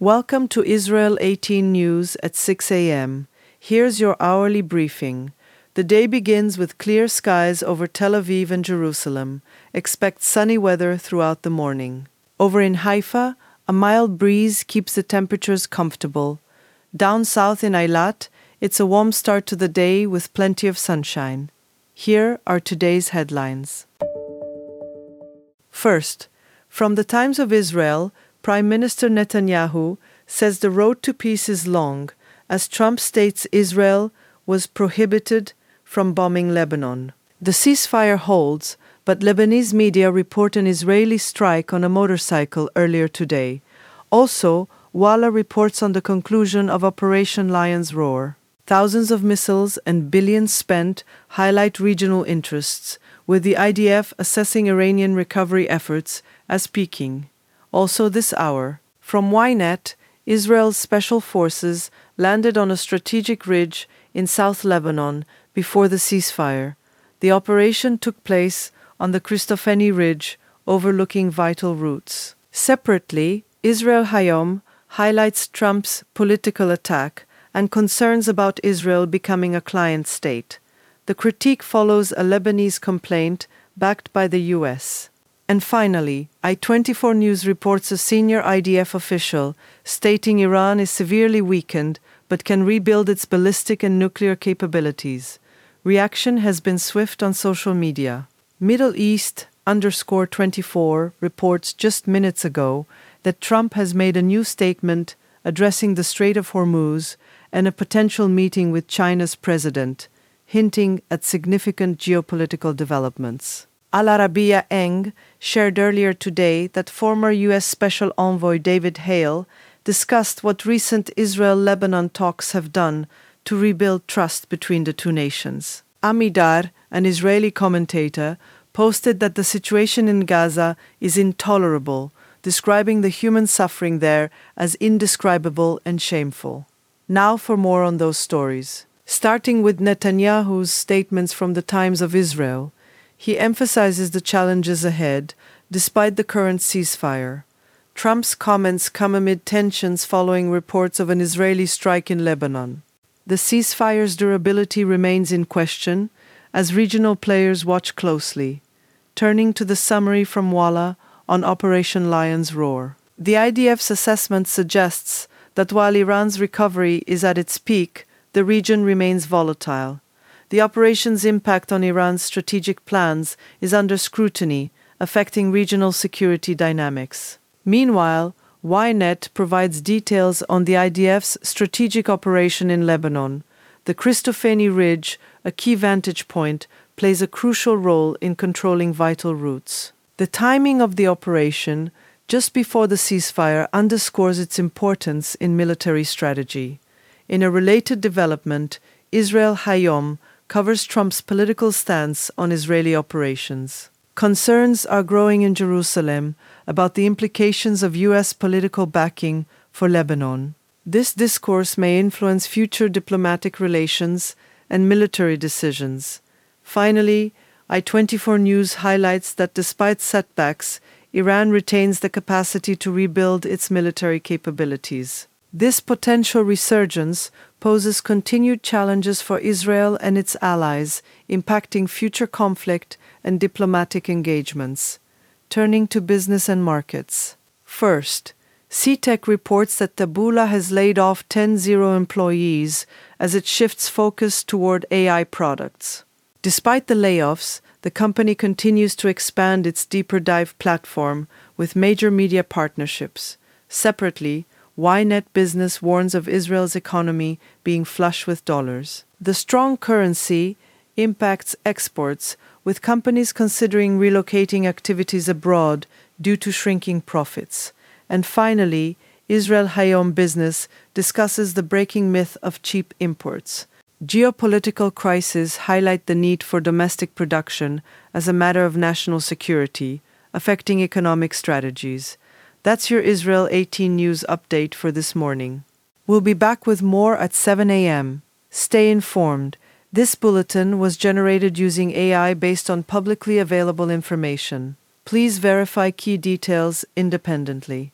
Welcome to Israel 18 News at 6 a.m. Here's your hourly briefing. The day begins with clear skies over Tel Aviv and Jerusalem. Expect sunny weather throughout the morning. Over in Haifa, a mild breeze keeps the temperatures comfortable. Down south in Eilat, it's a warm start to the day with plenty of sunshine. Here are today's headlines. First, from the Times of Israel, Prime Minister Netanyahu says the road to peace is long, as Trump states Israel was prohibited from bombing Lebanon. The ceasefire holds, but Lebanese media report an Israeli strike on a motorcycle earlier today. Also, Walla reports on the conclusion of Operation Lion's Roar. Thousands of missiles and billions spent highlight regional interests, with the IDF assessing Iranian recovery efforts as peaking. Also this hour, from Ynet, Israel's special forces landed on a strategic ridge in South Lebanon before the ceasefire. The operation took place on the Christopheni Ridge, overlooking vital routes. Separately, Israel Hayom highlights Trump's political attack and concerns about Israel becoming a client state. The critique follows a Lebanese complaint backed by the U.S. And finally, I-24 News reports a senior IDF official stating Iran is severely weakened but can rebuild its ballistic and nuclear capabilities. Reaction has been swift on social media. Middle East _24 reports just minutes ago that Trump has made a new statement addressing the Strait of Hormuz and a potential meeting with China's president, hinting at significant geopolitical developments. Al Arabiya Eng shared earlier today that former U.S. Special Envoy David Hale discussed what recent Israel-Lebanon talks have done to rebuild trust between the two nations. Amidar, an Israeli commentator, posted that the situation in Gaza is intolerable, describing the human suffering there as indescribable and shameful. Now for more on those stories. Starting with Netanyahu's statements from the Times of Israel, he emphasizes the challenges ahead, despite the current ceasefire. Trump's comments come amid tensions following reports of an Israeli strike in Lebanon. The ceasefire's durability remains in question, as regional players watch closely. Turning to the summary from Walla on Operation Lion's Roar. The IDF's assessment suggests that while Iran's recovery is at its peak, the region remains volatile. The operation's impact on Iran's strategic plans is under scrutiny, affecting regional security dynamics. Meanwhile, Ynet provides details on the IDF's strategic operation in Lebanon. The Christopheni Ridge, a key vantage point, plays a crucial role in controlling vital routes. The timing of the operation, just before the ceasefire, underscores its importance in military strategy. In a related development, Israel Hayom covers Trump's political stance on Israeli operations. Concerns are growing in Jerusalem about the implications of U.S. political backing for Lebanon. This discourse may influence future diplomatic relations and military decisions. Finally, I-24 News highlights that despite setbacks, Iran retains the capacity to rebuild its military capabilities. This potential resurgence poses continued challenges for Israel and its allies, impacting future conflict and diplomatic engagements. Turning to business and markets. First, CTEC reports that Taboola has laid off 10 employees as it shifts focus toward AI products. Despite the layoffs, the company continues to expand its deeper dive platform with major media partnerships. Separately, Ynet Business warns of Israel's economy being flush with dollars. The strong currency impacts exports, with companies considering relocating activities abroad due to shrinking profits. And finally, Israel Hayom Business discusses the breaking myth of cheap imports. Geopolitical crises highlight the need for domestic production as a matter of national security, affecting economic strategies. That's your Israel 18 News update for this morning. We'll be back with more at 7 a.m. Stay informed. This bulletin was generated using AI based on publicly available information. Please verify key details independently.